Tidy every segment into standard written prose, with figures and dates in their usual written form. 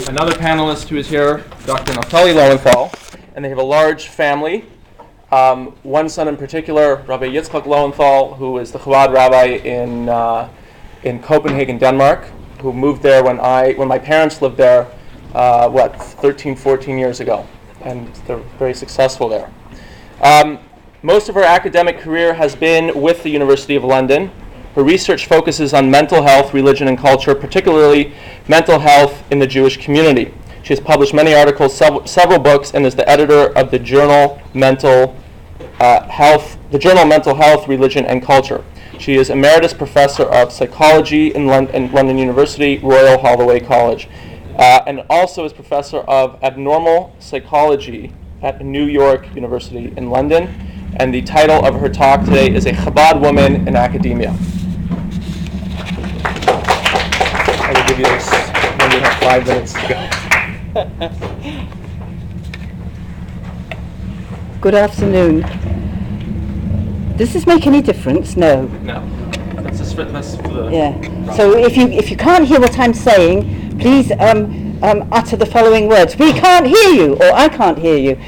another panelist who is here, Dr. Naftali Lowenthal, and they have a large family. One son in particular, Rabbi Yitzchak Lowenthal, who is the Chabad rabbi in Copenhagen, Denmark, who moved there when my parents lived there, 13, 14 years ago, and they're very successful there. Most of her academic career has been with the University of London. Her research focuses on mental health, religion, and culture, particularly mental health in the Jewish community. She has published many articles, several books, and is the editor of the journal Mental Health, Religion, and Culture. She is Emeritus Professor of Psychology in London University, Royal Holloway College, and also is Professor of Abnormal Psychology at New York University in London. And the title of her talk today is A Chabad Woman in Academia. I will give you this when we have 5 minutes to go. Good afternoon. Does this make any difference? No. No. That's for the... Yeah. So if you can't hear what I'm saying, please utter the following words. We can't hear you, or I can't hear you.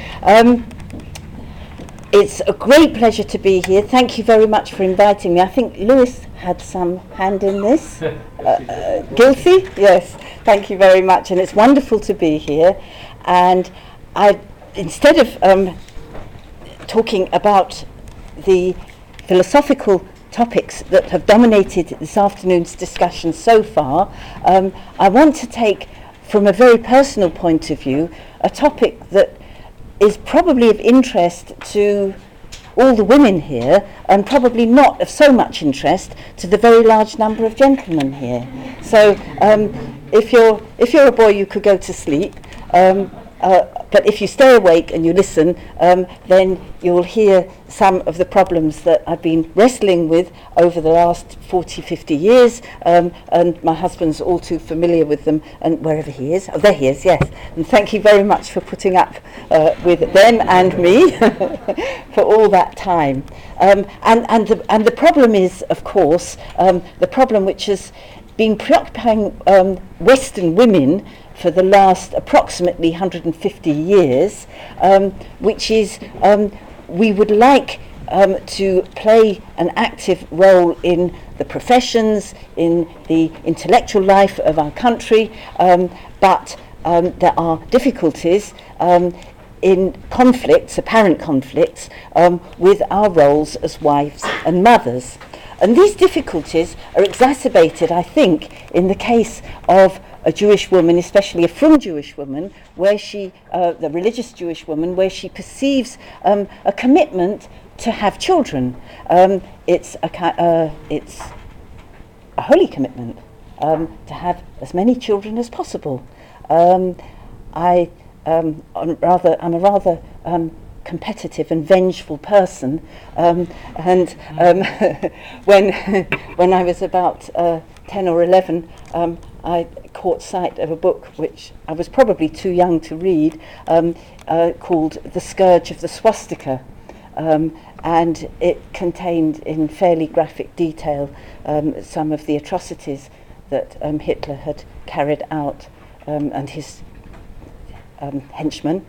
It's a great pleasure to be here. Thank you very much for inviting me. I think Lewis had some hand in this. Guilty? Yes. Thank you very much. And it's wonderful to be here. And instead of talking about the philosophical topics that have dominated this afternoon's discussion so far, I want to take, from a very personal point of view, a topic that is probably of interest to all the women here, and probably not of so much interest to the very large number of gentlemen here. So if you're a boy, you could go to sleep. But if you stay awake and you listen, then you'll hear some of the problems that I've been wrestling with over the last 40, 50 years, and my husband's all too familiar with them, and wherever he is. Oh, there he is, yes. And thank you very much for putting up with them and me for all that time. And the problem is, of course, the problem which has been preoccupying Western women for the last approximately 150 years, which is we would like to play an active role in the professions, in the intellectual life of our country, but there are difficulties in conflicts, apparent conflicts, with our roles as wives and mothers. And these difficulties are exacerbated, I think, in the case of a Jewish woman, especially a Frum Jewish woman, where she, the religious Jewish woman, where she perceives a commitment to have children. It's a holy commitment to have as many children as possible. I'm a rather competitive and vengeful person, and when I was about 10 or 11, I caught sight of a book which I was probably too young to read, called The Scourge of the Swastika, and it contained in fairly graphic detail some of the atrocities that Hitler had carried out, and his henchmen.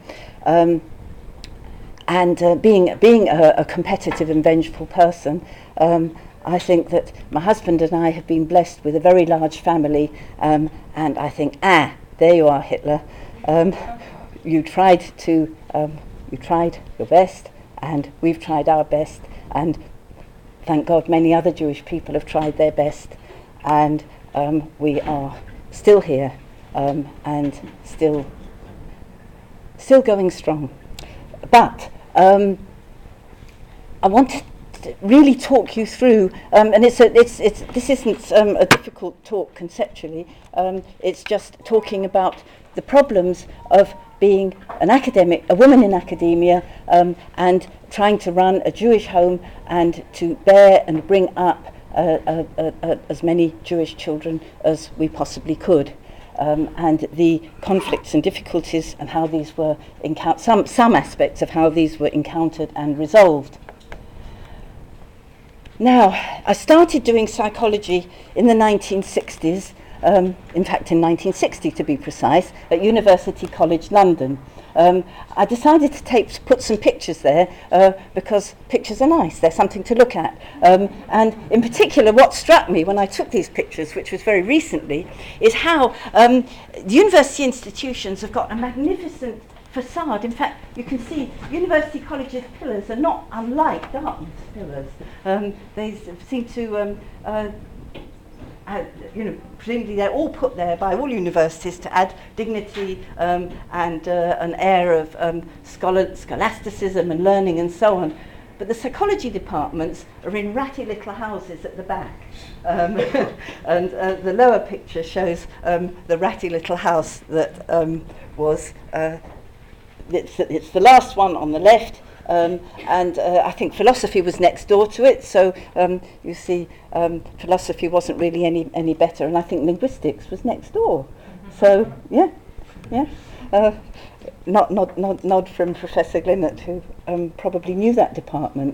And being a competitive and vengeful person, I think that my husband and I have been blessed with a very large family, and I think, there you are, Hitler. You tried your best, and we've tried our best, and thank God many other Jewish people have tried their best, and we are still here, and still going strong. But I want to really talk you through, and this isn't a difficult talk conceptually. It's just talking about the problems of being an academic, a woman in academia, and trying to run a Jewish home and to bear and bring up as many Jewish children as we possibly could. And the conflicts and difficulties and how these were some aspects of how these were encountered and resolved. Now, I started doing psychology in the 1960s, in fact in 1960 to be precise, at University College London. I decided to put some pictures there because pictures are nice, they're something to look at. And in particular, what struck me when I took these pictures, which was very recently, is how the university institutions have got a magnificent facade. In fact, you can see University College's pillars are not unlike Dartmouth's pillars. They seem to presumably they're all put there by all universities to add dignity and an air of scholasticism and learning and so on. But the psychology departments are in ratty little houses at the back. And the lower picture shows the ratty little house that was, it's the last one on the left. And I think philosophy was next door to it, so you see philosophy wasn't really any better, and I think linguistics was next door. So yeah. Nod from Professor Glynnett, who probably knew that department.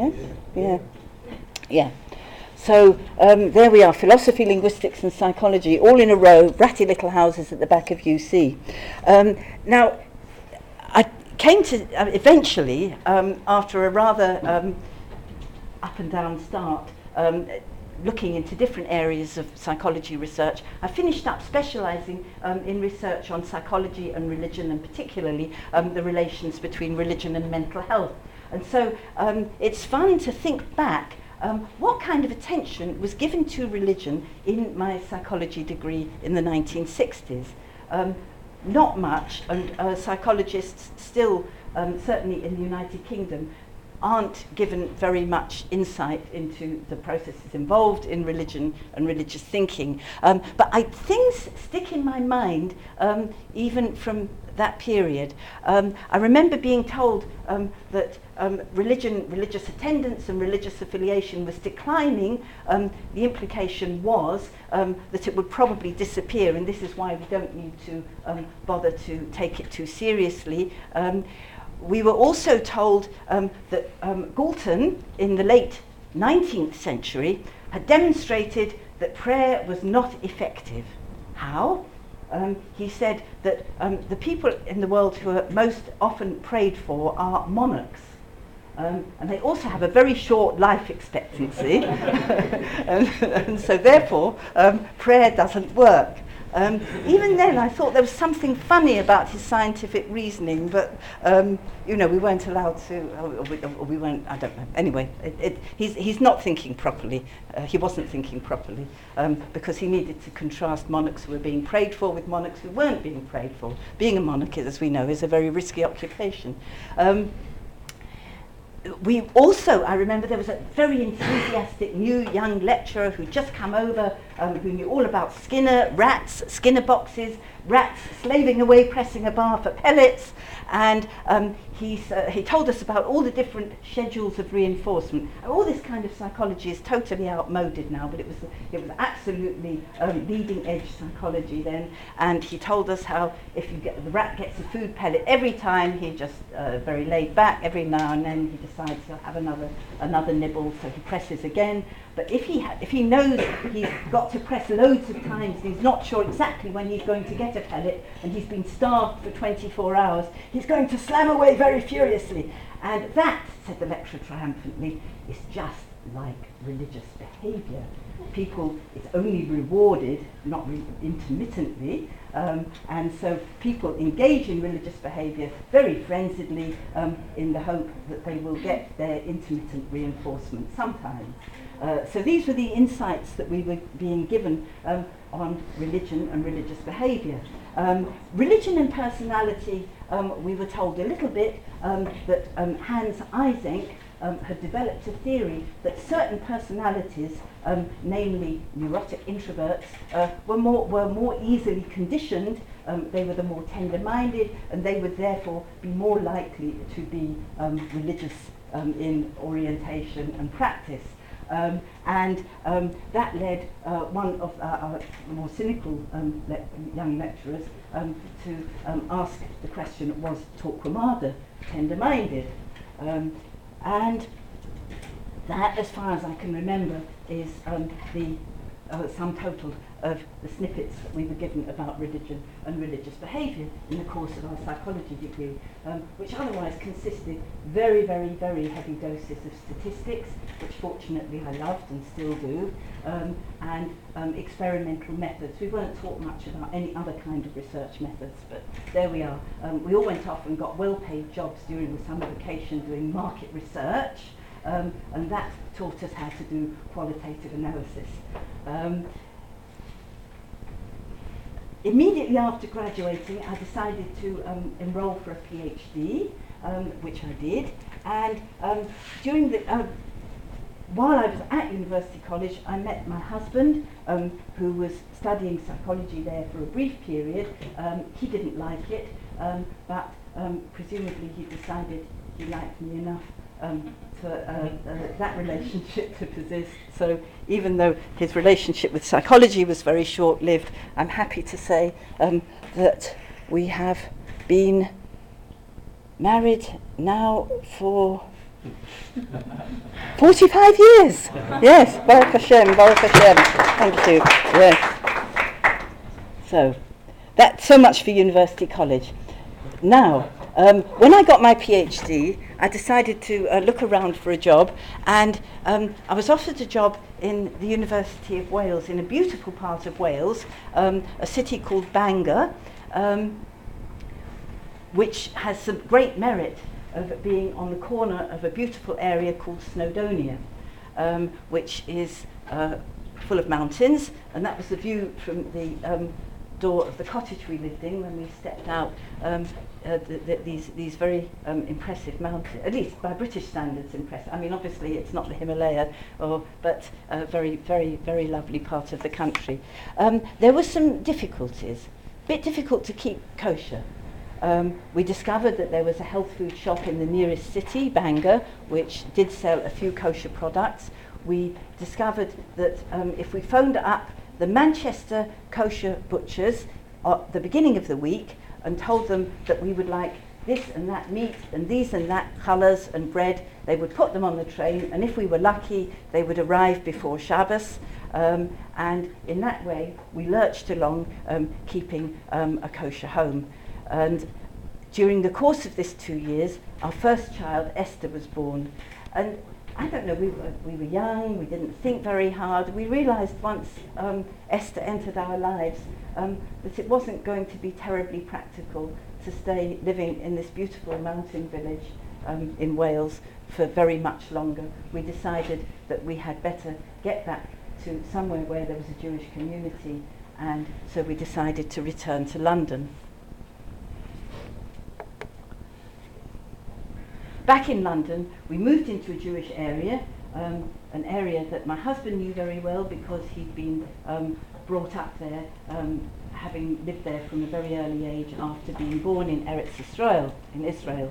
Yeah. So there we are, philosophy, linguistics and psychology, all in a row, ratty little houses at the back of UC. Now, I came to, eventually, after a rather up and down start, looking into different areas of psychology research, I finished up specialising in research on psychology and religion, and particularly the relations between religion and mental health. And so it's fun to think back what kind of attention was given to religion in my psychology degree in the 1960s. Not much, and psychologists still, certainly in the United Kingdom, aren't given very much insight into the processes involved in religion and religious thinking. But things stick in my mind even from that period. I remember being told that religious attendance and religious affiliation was declining. The implication was that it would probably disappear, and this is why we don't need to bother to take it too seriously. We were also told that Galton, in the late 19th century, had demonstrated that prayer was not effective. How? He said that the people in the world who are most often prayed for are monarchs. And they also have a very short life expectancy. and so therefore, prayer doesn't work. Even then, I thought there was something funny about his scientific reasoning, but we weren't allowed to, or we weren't. I don't know. Anyway, he's not thinking properly. He wasn't thinking properly because he needed to contrast monarchs who were being prayed for with monarchs who weren't being prayed for. Being a monarch, as we know, is a very risky occupation. We also, I remember there was a very enthusiastic new young lecturer who'd just come over, who knew all about Skinner, rats, Skinner boxes, rats slaving away pressing a bar for pellets, and he told us about all the different schedules of reinforcement. And all this kind of psychology is totally outmoded now, but it was absolutely leading edge psychology then. And he told us how if the rat gets a food pellet every time, he just very laid back. Every now and then he decides he'll have another nibble, so he presses again. But if he knows he's got to press loads of times, and he's not sure exactly when he's going to get a pellet, and he's been starved for 24 hours, he's going to slam away very furiously. And that, said the lecturer triumphantly, is just like religious behaviour. People, it's only rewarded, not intermittently, and so people engage in religious behaviour very frenziedly in the hope that they will get their intermittent reinforcement sometimes. So these were the insights that we were being given on religion and religious behaviour. Religion and personality, we were told a little bit that Hans Eysenck had developed a theory that certain personalities, namely neurotic introverts, were more easily conditioned. They were the more tender-minded, and they would therefore be more likely to be religious in orientation and practice. And that led one of our more cynical young lecturers to ask the question, was Torquemada tender-minded? And that, as far as I can remember, is the sum total of the snippets that we were given about religion and religious behaviour in the course of our psychology degree, which otherwise consisted very, very, very heavy doses of statistics, which fortunately I loved and still do, and experimental methods. We weren't taught much about any other kind of research methods, but there we are. We all went off and got well-paid jobs during the summer vacation doing market research, and that taught us how to do qualitative analysis. Immediately after graduating, I decided to enroll for a PhD, which I did, and during the while I was at University College, I met my husband, who was studying psychology there for a brief period. He didn't like it, but presumably he decided he liked me enough for that relationship to persist. So even though his relationship with psychology was very short-lived, I'm happy to say that we have been married now for 45 years. Yes, Baruch Hashem, Baruch Hashem. Thank you. Yes. So that's so much for University College. Now, when I got my PhD, I decided to look around for a job, and I was offered a job in the University of Wales, in a beautiful part of Wales, a city called Bangor, which has some great merit of being on the corner of a beautiful area called Snowdonia, which is full of mountains, and that was the view from the door of the cottage we lived in when we stepped out. These very impressive mountains, at least by British standards impressive. I mean, obviously it's not the Himalaya, but a very, very, very lovely part of the country. There were some difficulties. A bit difficult to keep kosher. We discovered that there was a health food shop in the nearest city, Bangor, which did sell a few kosher products. We discovered that if we phoned up the Manchester kosher butchers at the beginning of the week and told them that we would like this and that meat and these and that colours and bread, they would put them on the train, and if we were lucky, they would arrive before Shabbos. And in that way, we lurched along, keeping a kosher home. And during the course of this 2 years, our first child, Esther, was born. And I don't know, we were young, we didn't think very hard. We realised once Esther entered our lives that it wasn't going to be terribly practical to stay living in this beautiful mountain village in Wales for very much longer. We decided that we had better get back to somewhere where there was a Jewish community, and so we decided to return to London. Back in London, we moved into a Jewish area, an area that my husband knew very well because he'd been brought up there, having lived there from a very early age after being born in Eretz Yisrael, in Israel.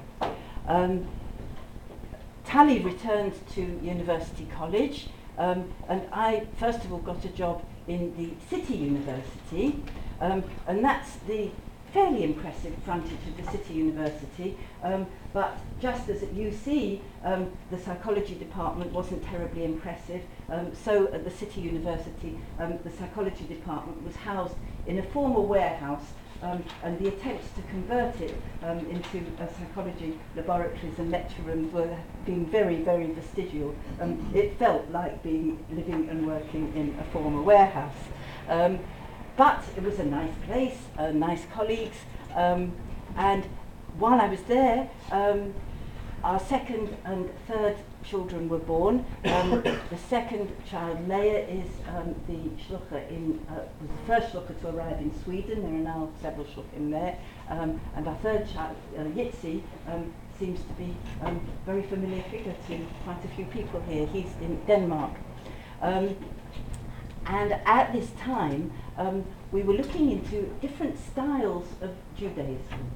Tali returned to University College, and I first of all got a job in the City University, and that's the fairly impressive frontage of the City University, but just as at UC, the psychology department wasn't terribly impressive, so at the City University, the psychology department was housed in a former warehouse, and the attempts to convert it into psychology laboratories and lecture rooms were being very, very vestigial. It felt like living and working in a former warehouse. But it was a nice place, nice colleagues, and while I was there, our second and third children were born. The second child, Leah, is the shlucha was the first shlucha to arrive in Sweden. There are now several shluchim there, and our third child, Yitzi, seems to be a very familiar figure to quite a few people here. He's in Denmark. And at this time, we were looking into different styles of Judaism.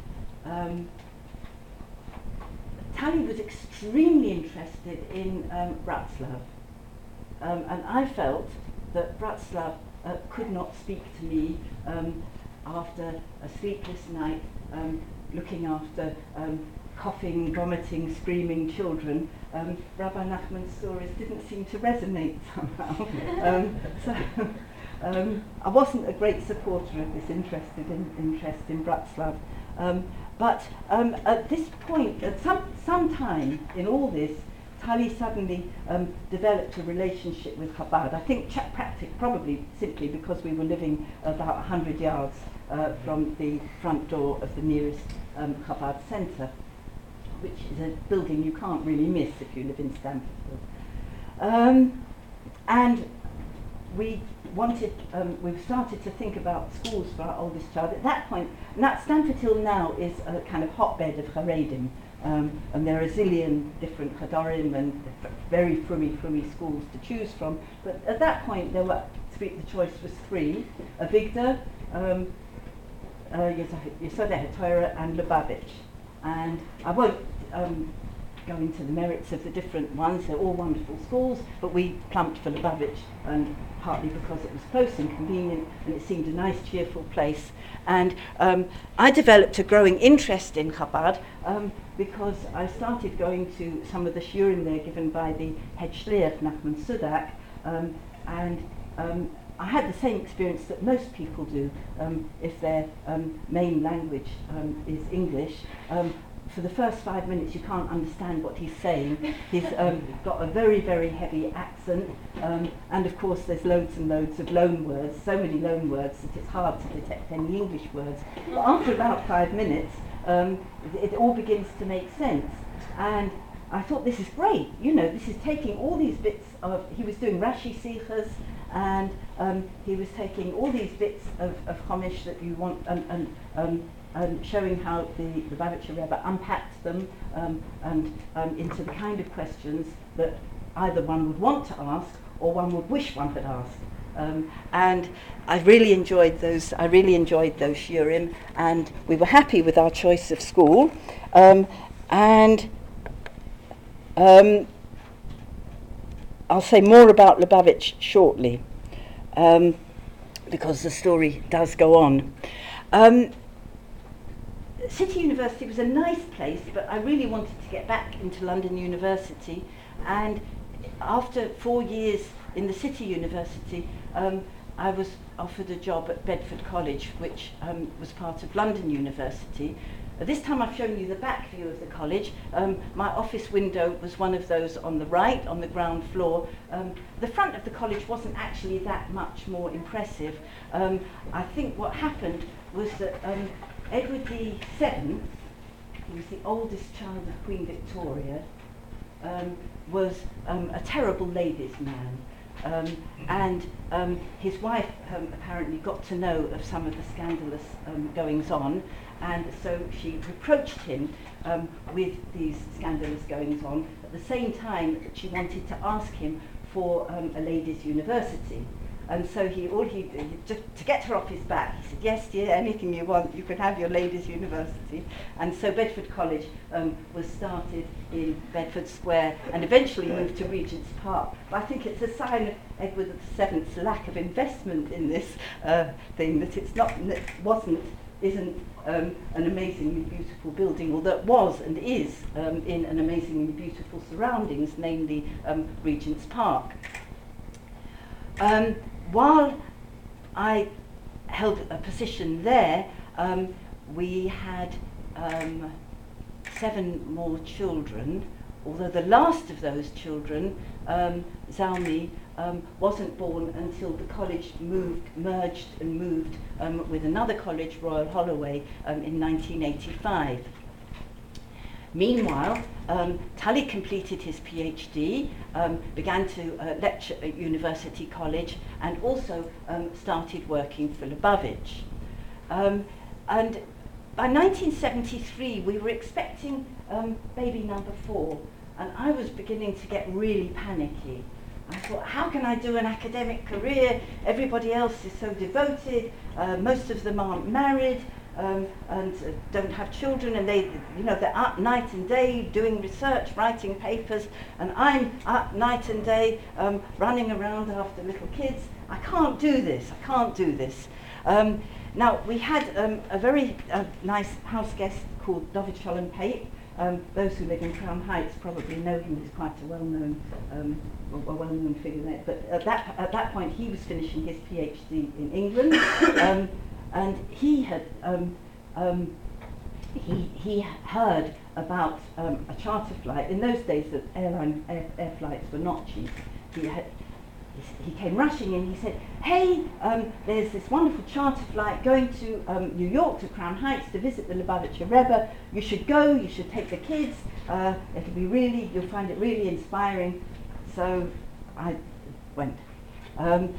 Tali was extremely interested in Bratslav, and I felt that Bratslav could not speak to me after a sleepless night, looking after coughing, vomiting, screaming children. Rabbi Nachman's stories didn't seem to resonate somehow. I wasn't a great supporter of this interest in Bratslav. But at this point, at some time in all this, Tali suddenly developed a relationship with Chabad. I think probably simply because we were living about 100 yards from the front door of the nearest Chabad centre, which is a building you can't really miss if you live in Stamfordville. And we started to think about schools for our oldest child. At that point, Stamford Hill now is a kind of hotbed of Haredim, and there are a zillion different Chadorim and very frummy schools to choose from. But at that point, the choice was three: Avigdor, Yesodeh HaTorah, and Lubavitch. And I won't go into the merits of the different ones. They're all wonderful schools, but we plumped for Lubavitch, and partly because it was close and convenient, and it seemed a nice, cheerful place. And I developed a growing interest in Chabad because I started going to some of the shiurim there given by the head shliach, Nachman Sudak, and I had the same experience that most people do if their main language is English. For the first 5 minutes you can't understand what he's saying. He's got a very, very heavy accent, and of course there's loads and loads of loan words, so many loan words that it's hard to detect any English words. But after about 5 minutes, it all begins to make sense. And I thought, this is great, this is taking all these bits of, he was doing Rashi Sichas, and he was taking all these bits of Chumash that you want, and showing how the Lubavitcher Rebbe unpacked them and into the kind of questions that either one would want to ask or one would wish one had asked. And I really enjoyed those shiurim, and we were happy with our choice of school. And I'll say more about Lubavitch shortly, because the story does go on. City University was a nice place, but I really wanted to get back into London University, and after 4 years in the City University, I was offered a job at Bedford College, which was part of London University. This time I've shown you the back view of the college. My office window was one of those on the right, on the ground floor. The front of the college wasn't actually that much more impressive. I think what happened was that Edward VII, who was the oldest child of Queen Victoria, was a terrible ladies' man. And his wife apparently got to know of some of the scandalous goings on, and so she reproached him with these scandalous goings on at the same time that she wanted to ask him for a ladies' university. And so to get her off his back, he said, yes dear, anything you want, you can have your ladies' university. And so Bedford College was started in Bedford Square and eventually moved to Regent's Park. But I think it's a sign of Edward VII's lack of investment in this thing, that isn't an amazingly beautiful building, although it was and is in an amazingly beautiful surroundings, namely Regent's Park. While I held a position there, we had 7 more children, although the last of those children, Zalmi, wasn't born until the college merged and moved with another college, Royal Holloway, in 1985. Meanwhile, Tali completed his PhD, began to lecture at University College, and also started working for Lubavitch. And by 1973, we were expecting baby number 4, and I was beginning to get really panicky. I thought, how can I do an academic career? Everybody else is so devoted, most of them aren't married, and don't have children, and they're up night and day doing research, writing papers, and I'm up night and day running around after little kids. I can't do this. Now, we had a very nice house guest called David Sholem Pape, those who live in Crown Heights probably know him. He's quite a well-known figure there. But at that point, he was finishing his PhD in England, and he had he heard about a charter flight. In those days, that air flights were not cheap. He came rushing in. He said, "Hey, there's this wonderful charter flight going to New York, to Crown Heights, to visit the Lubavitcher Rebbe. You should go. You should take the kids. You'll find it really inspiring." So I went. And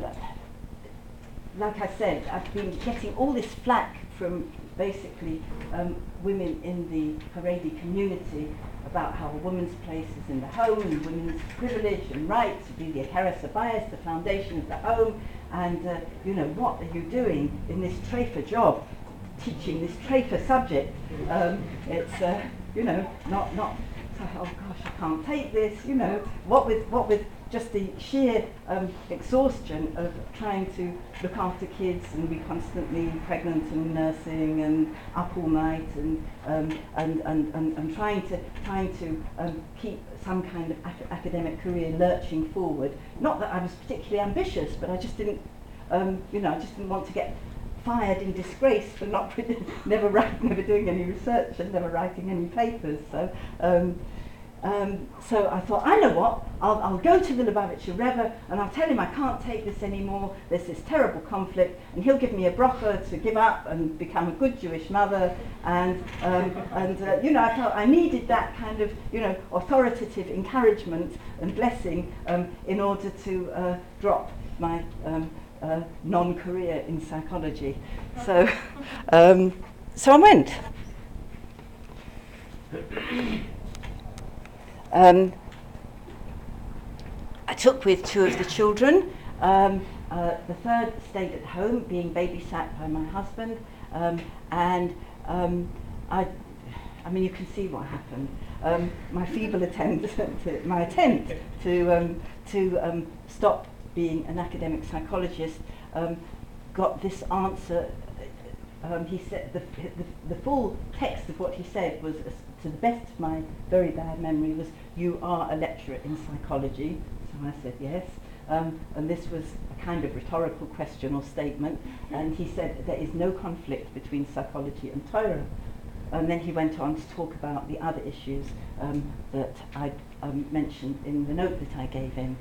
like I said, I've been getting all this flack from basically women in the Haredi community about how a woman's place is in the home, and women's privilege and right to be the Akeres Habayis, the foundation of the home, and what are you doing in this treifa job, teaching this treifa subject? It's not. Oh gosh, I can't take this. What with just the sheer exhaustion of trying to look after kids and be constantly pregnant and nursing and up all night and trying to keep some kind of academic career lurching forward. Not that I was particularly ambitious, but I just didn't, I just didn't want to get fired in disgrace for never doing any research and never writing any papers. So I thought, I know what, I'll go to the Lubavitcher Rebbe and I'll tell him I can't take this anymore, there's this terrible conflict, and he'll give me a bracha to give up and become a good Jewish mother, and I felt I needed that kind of, authoritative encouragement and blessing in order to drop my non-career in psychology. So I went. I took with two of the children. The third stayed at home, being babysat by my husband, and you can see what happened. My feeble attempt to stop being an academic psychologist got this answer. He said the full text of what he said was, to the best of my very bad memory, was, "You are a lecturer in psychology." So I said yes, and this was a kind of rhetorical question or statement, and he said there is no conflict between psychology and Torah. And then he went on to talk about the other issues that I mentioned in the note that I gave him.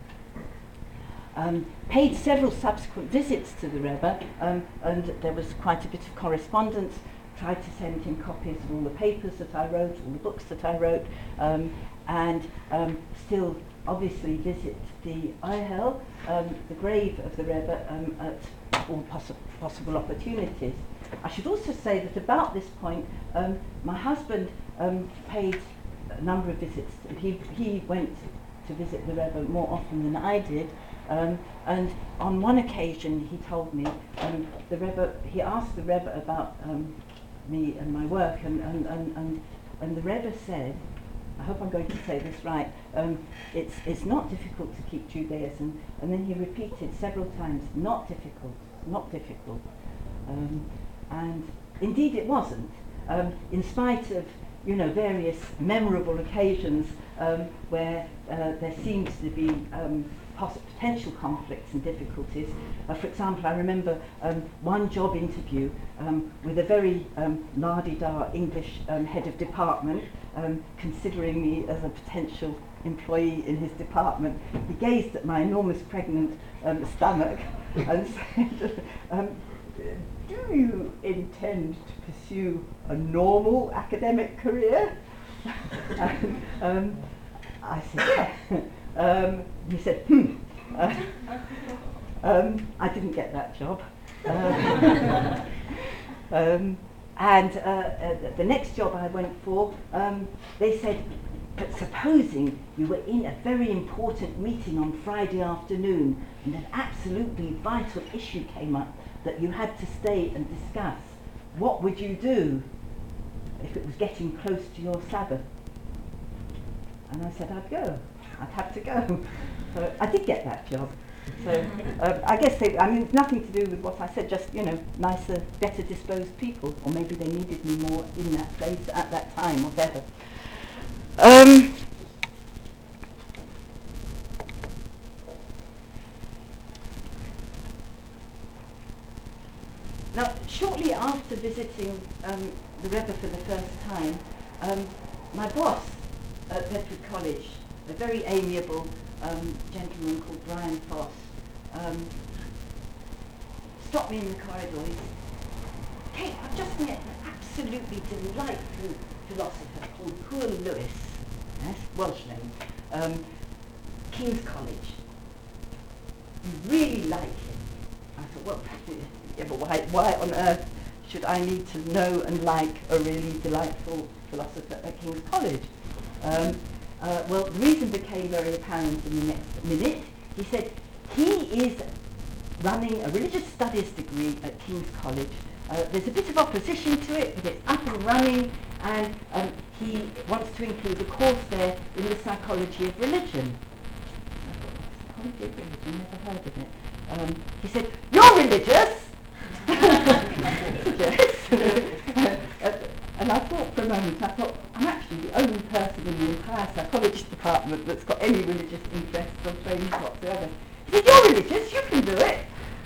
Paid several subsequent visits to the Rebbe, and there was quite a bit of correspondence. Tried to send him copies of all the papers that I wrote, all the books that I wrote, and still obviously visit the Ohel, the grave of the Rebbe, at all possible opportunities. I should also say that about this point, my husband paid a number of visits. He went to visit the Rebbe more often than I did. And on one occasion, he told me, he asked the Rebbe about me and my work, and the Rebbe said, I hope I'm going to say this right, it's not difficult to keep Judaism, and then he repeated several times, not difficult, not difficult. And indeed it wasn't, in spite of various memorable occasions where there seems to be potential conflicts and difficulties. For example, I remember one job interview with a very la-di-da English head of department, considering me as a potential employee in his department. He gazed at my enormous pregnant stomach and said, "Do you intend to pursue a normal academic career?" And, I said, yeah. He said, I didn't get that job. And the next job I went for, they said, but supposing you were in a very important meeting on Friday afternoon and an absolutely vital issue came up that you had to stay and discuss, what would you do if it was getting close to your Sabbath? And I said, I'd go. I'd have to go. So I did get that job. So I guess it's nothing to do with what I said, just, nicer, better disposed people, or maybe they needed me more in that place at that time, whatever. Now, shortly after visiting the Rebbe for the first time, my boss at Bedford College, a very amiable gentleman called Brian Foss, stopped me in the corridor. He said, "Kate, I've just met an absolutely delightful philosopher called Hwyl Lewis, yes, Welsh name, King's College. You really like him." I thought, well, yeah, but why on earth should I need to know and like a really delightful philosopher at King's College? Well, the reason became very apparent in the next minute. He said he is running a religious studies degree at King's College. There's a bit of opposition to it, but it's up and running, and he wants to include a course there in the psychology of religion. I thought, psychology of religion, never heard of it. He said, "You're religious?" Yes. And I thought for a moment, I'm actually the only person in the entire psychology department that's got any religious interests or training whatsoever. He said, "You're religious, you can do it."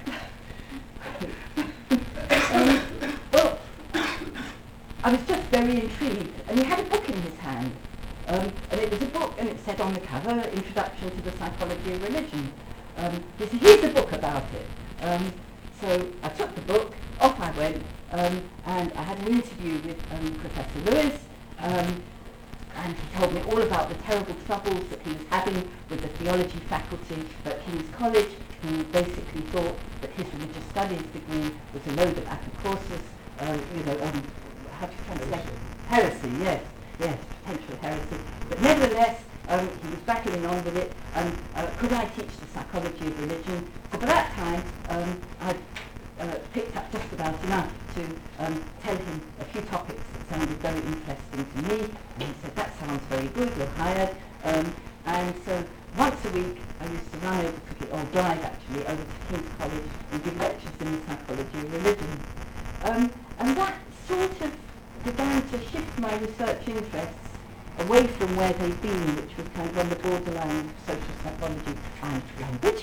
Well, I was just very intrigued, and he had a book in his hand, and it was a book, and it said on the cover, "Introduction to the Psychology of Religion." He said, "Here's a book about it." So I took the book, off I went, and I had an interview with Professor Lewis, and he told me all about the terrible troubles that he was having with the theology faculty at King's College, who basically thought that his religious studies degree was a load of apocryphals, how do you translate it? Heresy, yes, potential heresy. But nevertheless, he was battling on with it, could I teach the psychology of religion? So by that time, I'd picked up just about enough to tell him a few topics that sounded very interesting to me, and he said, "That sounds very good, you're hired." And so once a week I used to run over to, or drive actually, over to King's College and give lectures in the psychology of religion. And that sort of began to shift my research interests away from where they'd been, which was kind of on the borderline of social psychology and language,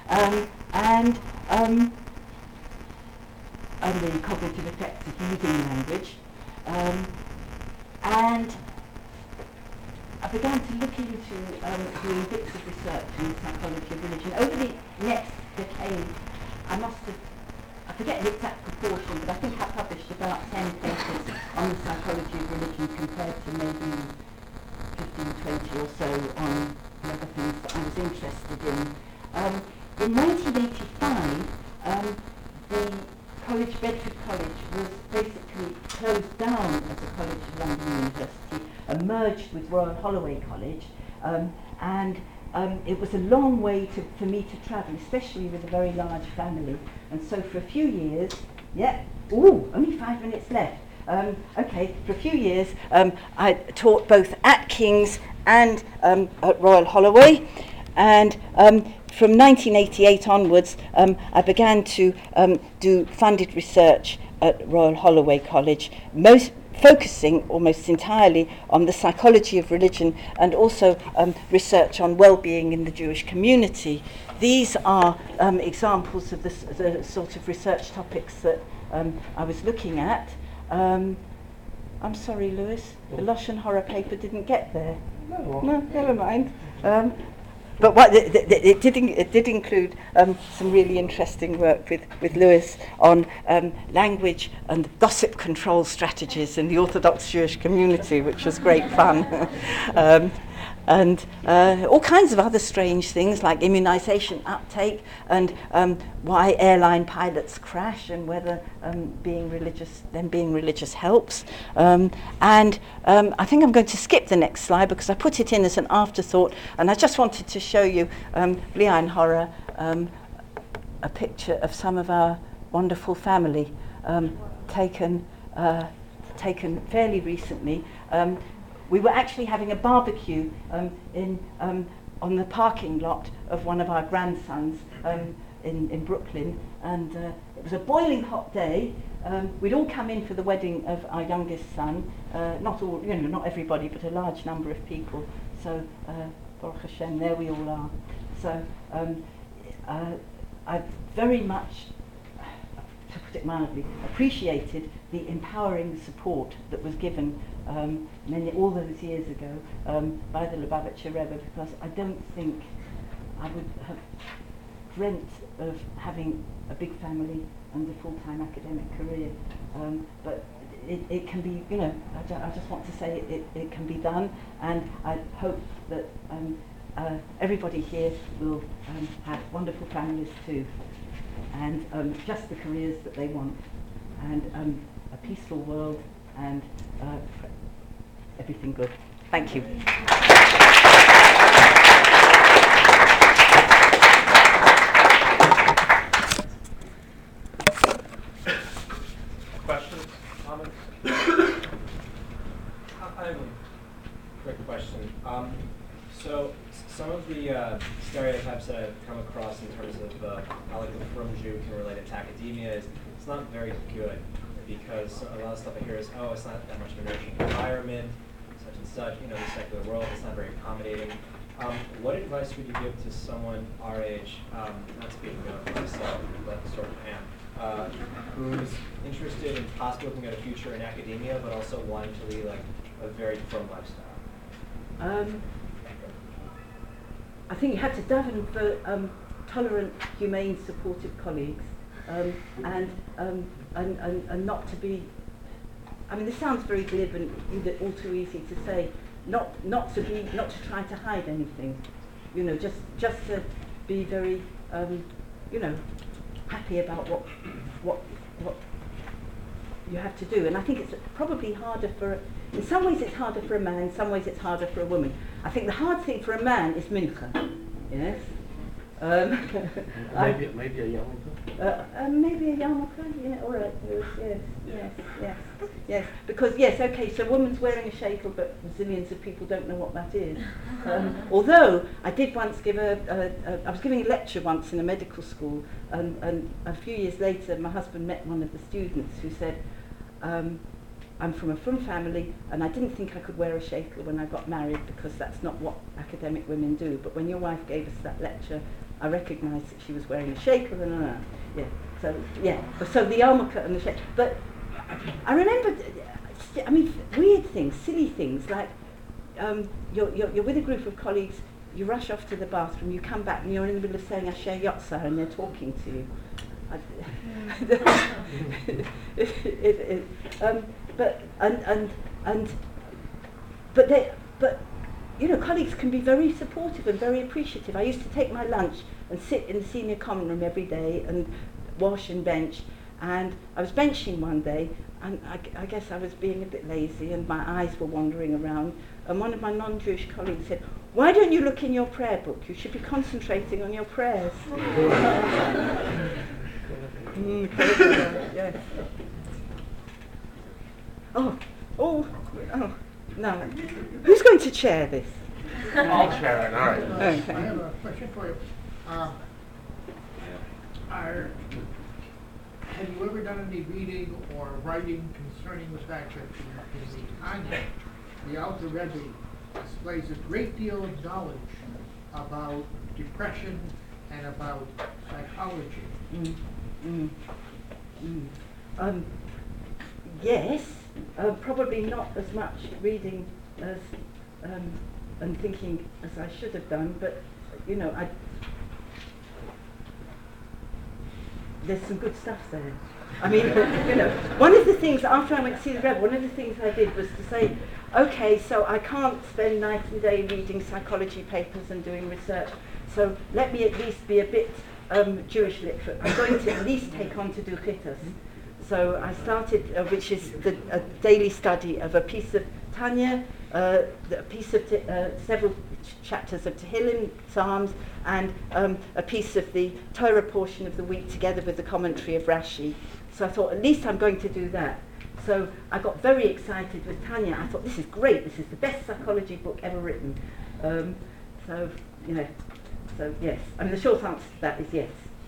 and the cognitive effects of using language. And I began to look into doing bits of research in the psychology of religion. Over the next decade, I forget the exact proportion, but I think I published about 10 papers on the psychology of religion compared to maybe 15, 20 or so on the other things that I was interested in. In 1985, the college, Bedford College, was basically closed down as a college of London University, and merged with Royal Holloway College, and it was a long way for me to travel, especially with a very large family. And so for a few years, only 5 minutes left. For a few years, I taught both at King's and at Royal Holloway, and from 1988 onwards, I began to do funded research at Royal Holloway College, focusing almost entirely on the psychology of religion, and also research on well-being in the Jewish community. These are examples of the sort of research topics that I was looking at. I'm sorry, Lewis, the Lashon Hara paper didn't get there. No, never mind. But what it did include some really interesting work with Lewis on language and gossip control strategies in the Orthodox Jewish community, which was great fun. And all kinds of other strange things like immunization uptake, and why airline pilots crash, and whether being religious helps. And I think I'm going to skip the next slide because I put it in as an afterthought, and I just wanted to show you, Blian Hora, a picture of some of our wonderful family, taken fairly recently. We were actually having a barbecue in on the parking lot of one of our grandsons in Brooklyn, and it was a boiling hot day. We'd all come in for the wedding of our youngest son. Not all, not everybody, but a large number of people. So, Baruch Hashem, there we all are. So, I very much, to put it mildly, appreciated the empowering support that was given all those years ago by the Lubavitcher Rebbe, because I don't think I would have dreamt of having a big family and a full-time academic career. But it can be, I just want to say it can be done, and I hope that everybody here will have wonderful families too, and just the careers that they want, and a peaceful world, and everything good. Thank you. Questions, comments? I have a quick question. So some of the stereotypes that I've come across in terms of how like the frum Jew can relate it to academia is it's not very good, because a lot of stuff I hear is, oh, it's not that much of a nurturing environment, such and such, the secular world, it's not very accommodating. What advice would you give to someone our age, not speaking of myself, but sort of am, who's interested in possibly looking at a future in academia, but also wanting to lead like a very frum lifestyle? I think you had to daven for tolerant, humane, supportive colleagues, and not to be. I mean, this sounds very glib and all too easy to say. Not to try to hide anything, just to be very, happy about what you have to do. And I think it's probably harder in some ways it's harder for a man, in some ways it's harder for a woman. I think the hard thing for a man is mincha, yes. Maybe a yarmulke. Maybe a yarmulke, all right, yes. Because so a woman's wearing a sheitel, but zillions of people don't know what that is. Although I did once I was giving a lecture once in a medical school, and a few years later my husband met one of the students who said, I'm from a frum family, and I didn't think I could wear a sheitel when I got married, because that's not what academic women do. But when your wife gave us that lecture, I recognised that she was wearing a sheitel, So the yarmulke and the sheitel. But I remember, weird things, silly things, like you're with a group of colleagues, you rush off to the bathroom, you come back, and you're in the middle of saying Asher Yotzar, and they're talking to you. But colleagues can be very supportive and very appreciative. I used to take my lunch and sit in the senior common room every day and wash and bench. And I was benching one day, and I guess I was being a bit lazy, and my eyes were wandering around. And one of my non-Jewish colleagues said, "Why don't you look in your prayer book? You should be concentrating on your prayers." Yes. Oh, no. Who's going to chair this? I'll chair it, all right. Okay. I have a question for you. Have you ever done any reading or writing concerning the fact that in the Tanya, the Alter Rebbe displays a great deal of knowledge about depression and about psychology? Yes, probably not as much reading as and thinking as I should have done, but there's some good stuff there. I mean, one of the things after I went to see the Rebbe, one of the things I did was to say, okay, so I can't spend night and day reading psychology papers and doing research, so let me at least be a bit Jewish literate. I'm going to at least take on to do chittas. So I started, which is a daily study of a piece of Tanya, a piece of several chapters of Tehillim, Psalms, and a piece of the Torah portion of the week, together with the commentary of Rashi. So I thought, at least I'm going to do that. So I got very excited with Tanya. I thought, this is great. This is the best psychology book ever written. So you know, so yes. I mean, the short answer to that is yes.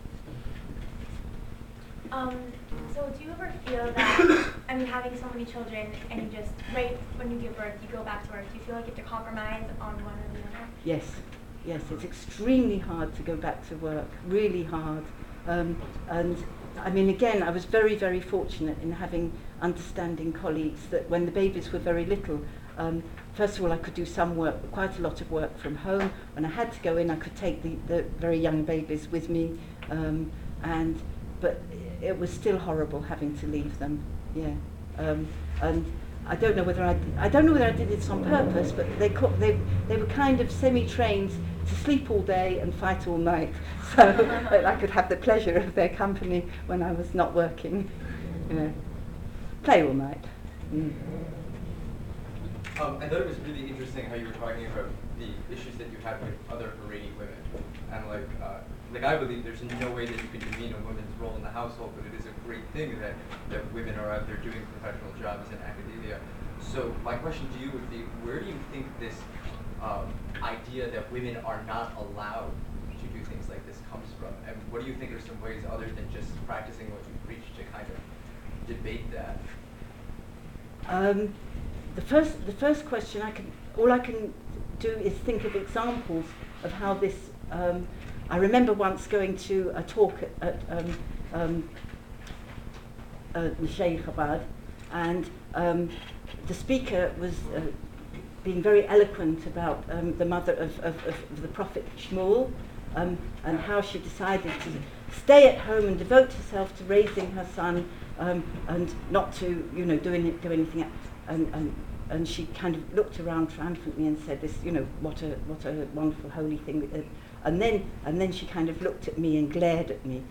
So do you ever feel that, I mean, having so many children and you just, right when you give birth, you go back to work, do you feel like you have to compromise on one or the other? Yes, yes, it's extremely hard to go back to work, really hard. And I mean, again, I was very, very fortunate in having understanding colleagues that when the babies were very little, first of all, I could do some work, quite a lot of work from home. When I had to go in, I could take the very young babies with me, but it was still horrible having to leave them. Yeah, and I don't know whether I don't know whether I did this on purpose, but they were kind of semi-trained to sleep all day and fight all night, so that I could have the pleasure of their company when I was not working. You know, play all night. Mm. I thought it was really interesting how you were talking about the issues that you had with other Haredi women, and like I believe there's no way that you could demean a woman's role in the household, but it is a great thing that women are out there doing professional jobs in academia. So my question to you would be, where do you think this idea that women are not allowed to do things like this comes from, and what do you think are some ways other than just practicing what you preach to kind of debate that? The first question all I can do is think of examples of how this. I remember once going to a talk at Nishei Chabad, and the speaker was being very eloquent about the mother of the prophet Shmuel, and how she decided to stay at home and devote herself to raising her son, and not to do anything. And she kind of looked around triumphantly and said, "This, what a wonderful holy thing." And then she kind of looked at me and glared at me.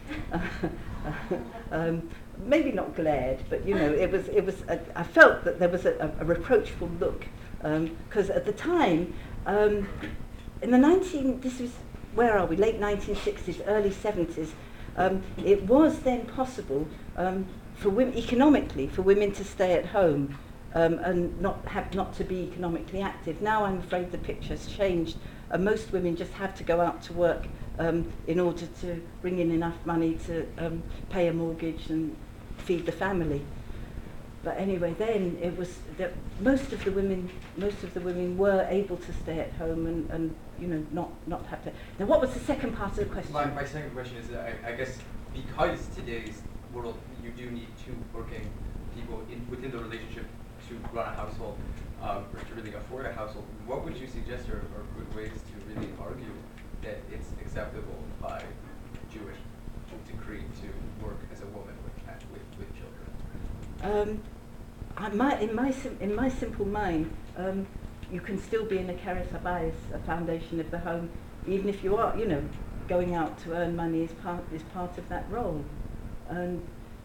Maybe not glared, but it was. I felt that there was a reproachful look, because at the time, in the this was, where are we? Late 1960s, early 70s. It was then possible for women, economically, for women to stay at home. And not to be economically active. Now I'm afraid the picture's changed. Most women just have to go out to work in order to bring in enough money to pay a mortgage and feed the family. But anyway, then it was that most of the women were able to stay at home and not have to. Now, what was the second part of the question? My second question is, I guess because today's world you do need two working people within the relationship to run a household, or to really afford a household, what would you suggest are good ways to really argue that it's acceptable by Jewish decree to work as a woman with children? In my simple mind, you can still be in a keres habayis, a foundation of the home, even if you are, going out to earn money is part of that role, and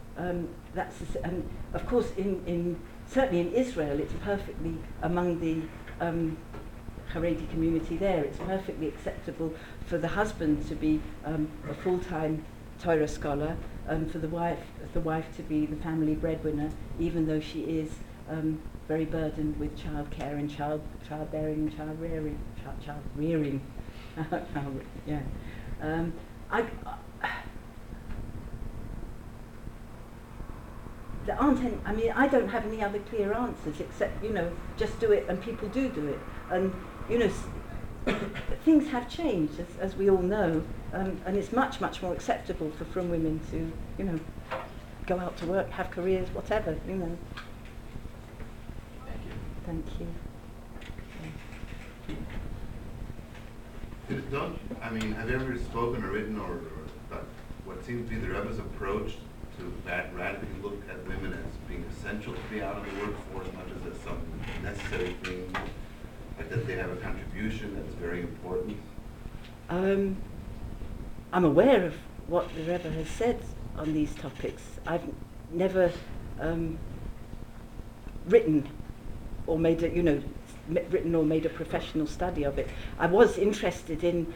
of course certainly in Israel, it's perfectly, among the Haredi community there, it's perfectly acceptable for the husband to be a full-time Torah scholar, for the wife to be the family breadwinner, even though she is very burdened with childcare and childbearing and child rearing. Yeah. There aren't any, I don't have any other clear answers except, just do it, and people do it. And, things have changed, as we all know, and it's much, much more acceptable for frum women to, go out to work, have careers, whatever, Thank you. Thank you. Have you ever spoken or written or about what seems to be the Rebbe's approach to that radically look at women as being essential to be out in the workforce, not just as some necessary thing, like that they have a contribution that's very important? I'm aware of what the Rebbe has said on these topics. I've never written or made a professional study of it. I was interested in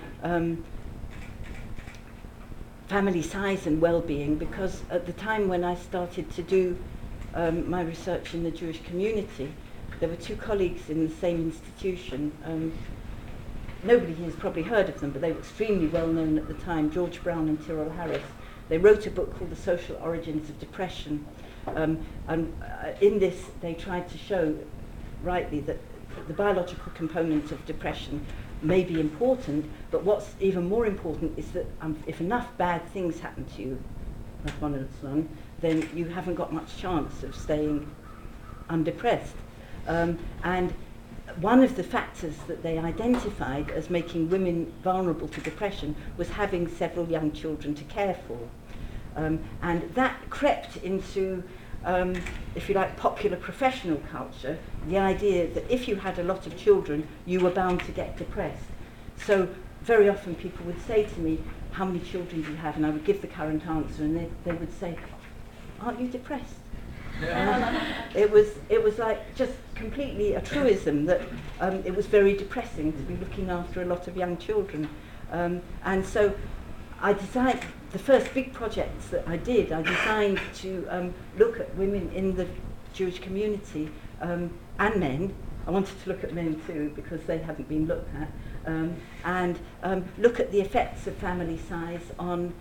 family size and well-being, because at the time when I started to do my research in the Jewish community, there were two colleagues in the same institution nobody here has probably heard of them, but they were extremely well known at the time, George Brown and Tyrrell Harris. They wrote a book called The Social Origins of Depression, and in this they tried to show rightly that the biological component of depression may be important, but what's even more important is that if enough bad things happen to you, then you haven't got much chance of staying undepressed. And one of the factors that they identified as making women vulnerable to depression was having several young children to care for. And that crept into, if you like, popular professional culture, the idea that if you had a lot of children, you were bound to get depressed. So very often people would say to me, how many children do you have? And I would give the current answer, and they would say, aren't you depressed? It was like just completely a truism that it was very depressing to be looking after a lot of young children. And so I designed, the first big projects that I designed to look at women in the Jewish community and men. I wanted to look at men too because they hadn't been looked at, and look at the effects of family size on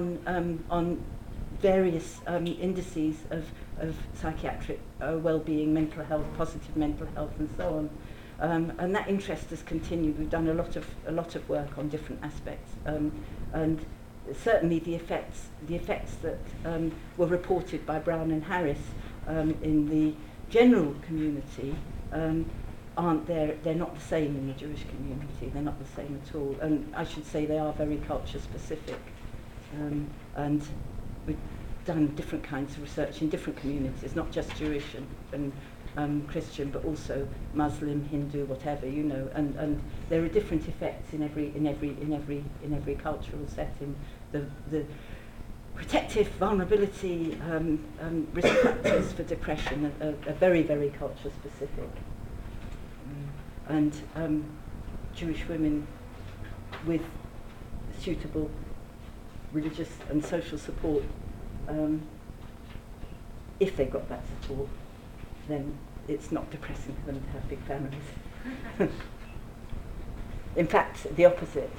various indices of psychiatric well-being, mental health, positive mental health, and so on. And that interest has continued. We've done a lot of work on different aspects, and certainly the effects that were reported by Brown and Harris in the general community aren't there. They're not the same in the Jewish community. They're not the same at all. And I should say they are very culture specific. And we've done different kinds of research in different communities, not just Jewish and Christian, but also Muslim, Hindu, whatever, you know. And there are different effects in every cultural setting. The protective vulnerability risk factors for depression are very, very culture specific. And Jewish women with suitable religious and social support, if they've got that support, then it's not depressing for them to have big families. In fact, the opposite.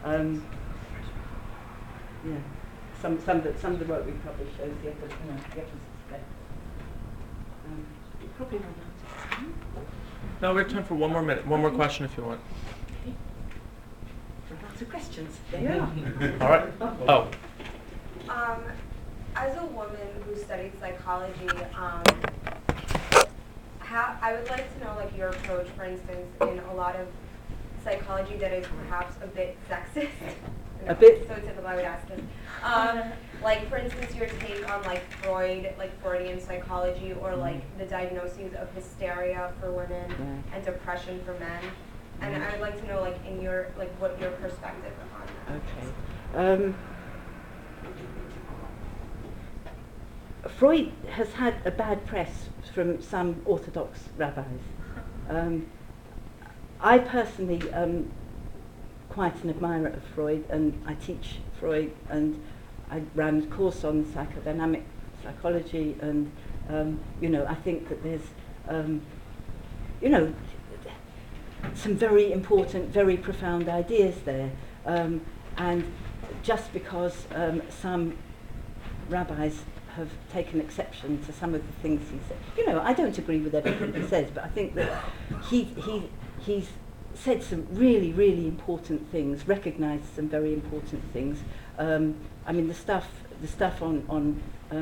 Some of the work we publish shows the opposite. The opposite effect. Probably not. No, we have time for one more minute. One more question if you want. Lots of questions. There you are. All right. Oh. As a woman who studied psychology, I would like to know, like, your approach, for instance, in a lot of psychology that is perhaps a bit sexist. A bit? So typical, I would ask this. Like, for instance, your take on, like, Freud, like Freudian psychology, or like the diagnoses of hysteria for women and depression for men. And I would like to know, like, in your, like, what your perspective on that. Okay. Freud has had a bad press from some Orthodox rabbis. I personally am quite an admirer of Freud, and I teach Freud, and I ran a course on psychodynamic psychology, and I think that there's some very important, very profound ideas there, and just because some rabbis have taken exception to some of the things he said. I don't agree with everything he says, but I think that he's said some really, really important things, recognised some very important things. I mean, the stuff on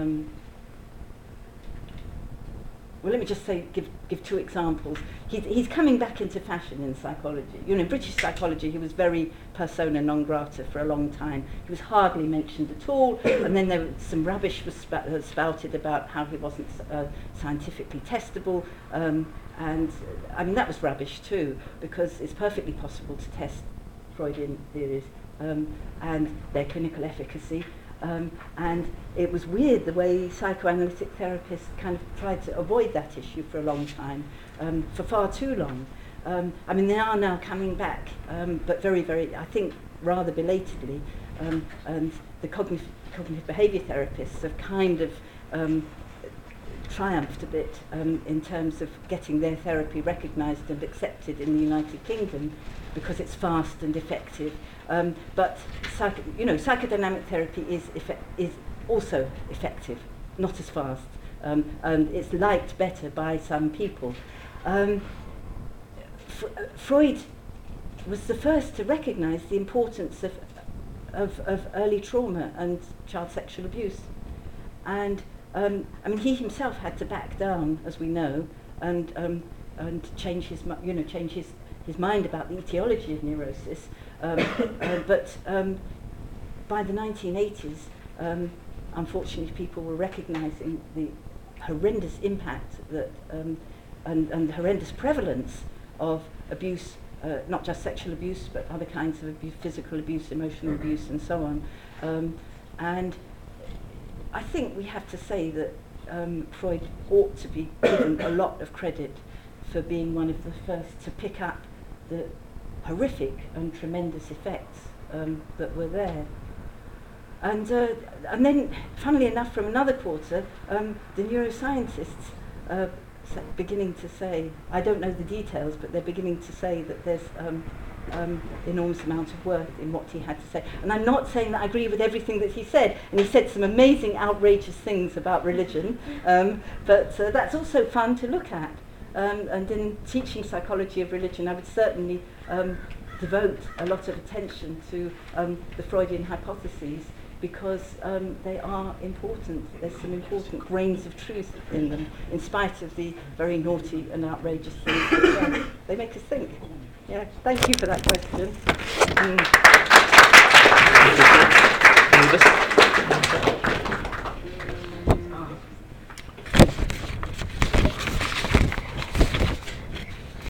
well, let me just say, give two examples. He's coming back into fashion in psychology. In British psychology, he was very persona non grata for a long time. He was hardly mentioned at all, and then there was some rubbish was spouted about how he wasn't scientifically testable, and I mean, that was rubbish too, because it's perfectly possible to test Freudian theories and their clinical efficacy. And it was weird the way psychoanalytic therapists kind of tried to avoid that issue for a long time, for far too long. I mean, they are now coming back, but very, very, I think, rather belatedly. And the cognitive behaviour therapists have kind of triumphed a bit in terms of getting their therapy recognised and accepted in the United Kingdom because it's fast and effective. But psychodynamic therapy is also effective, not as fast, and it's liked better by some people. Freud was the first to recognise the importance of early trauma and child sexual abuse, and he himself had to back down, as we know, and change his mind about the etiology of neurosis. But by the 1980s, unfortunately, people were recognising the horrendous impact that and horrendous prevalence of abuse, not just sexual abuse, but other kinds of abuse, physical abuse, emotional abuse, and so on. And I think we have to say that Freud ought to be given a lot of credit for being one of the first to pick up the horrific and tremendous effects that were there. And then, funnily enough, from another quarter, the neuroscientists beginning to say, I don't know the details, but they're beginning to say that there's enormous amount of worth in what he had to say. And I'm not saying that I agree with everything that he said, and he said some amazing, outrageous things about religion, but that's also fun to look at. And in teaching psychology of religion, I would certainly devote a lot of attention to the Freudian hypotheses, because they are important. There's some important grains of truth in them, in spite of the very naughty and outrageous things that they make us think. Yeah, thank you for that question.